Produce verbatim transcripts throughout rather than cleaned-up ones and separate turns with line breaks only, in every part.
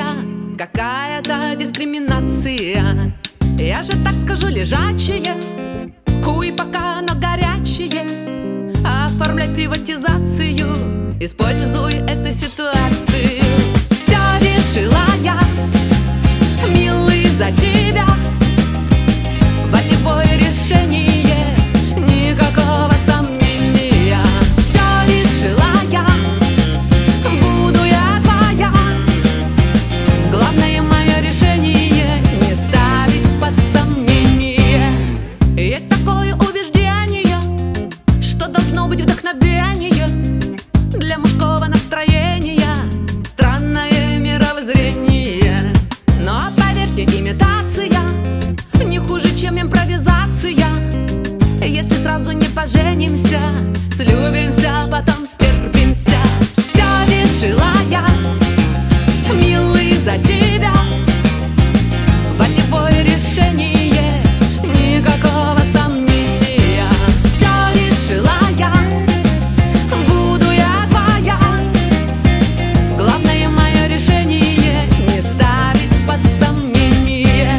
странная какая-то дискриминация. Я же так скажу, лежачие, куй пока оно горячее. Оформлять приватизацию, используй эту ситуацию. Все решила я, милый, за тебя. Волевое решение, никакого сомнения. Все решила я, буду я твоя. Главное мое решение не ставить под сомнение. Есть такое убеждение, что должно быть вдохновение для мужского настроения. Странное мировоззрение, но поверьте, имитация не хуже, чем импровизация. Если сразу не поженимся, слюбимся, потом стерпимся. Все решила я, милый, за тебя. Волевое решение, никакого сомнения. Все решила я, буду я твоя. Главное мое решение не ставить под сомнение.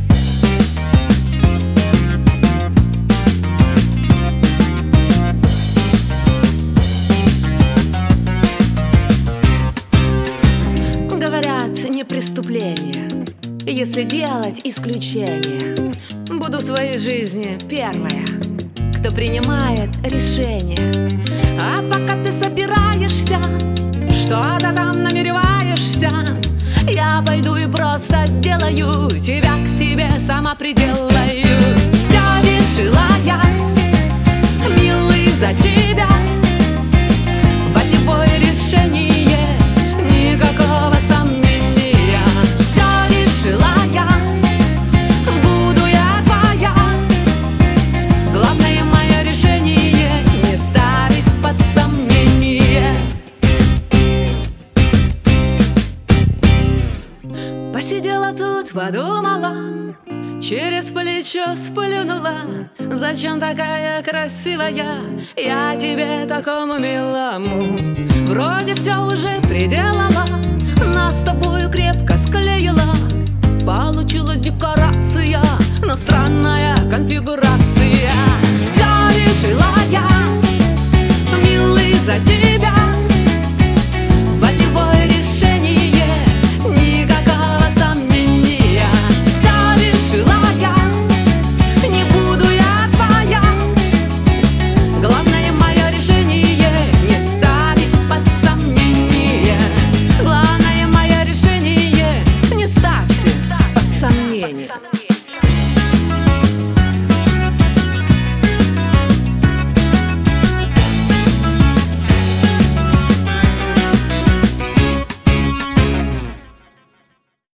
Говорят, не преступление, если делать исключение. Буду в твоей жизни первая, кто принимает решение. А пока ты собираешься, что-то там намереваешься, я пойду и просто сделаю тебя к себе, сама приделаю. Все решила я, милый, за тебя. Волевое решение, никакого сомнения. Все решила я, буду я твоя. Главное мое решение не ставить под сомнение. Посидела тут, подумала, через плечо сплюнула. Зачем такая красивая я тебе такому милому? Вроде все уже приделала, нас с тобою крепко склеила. Получилась декорация, но странная конфигурация.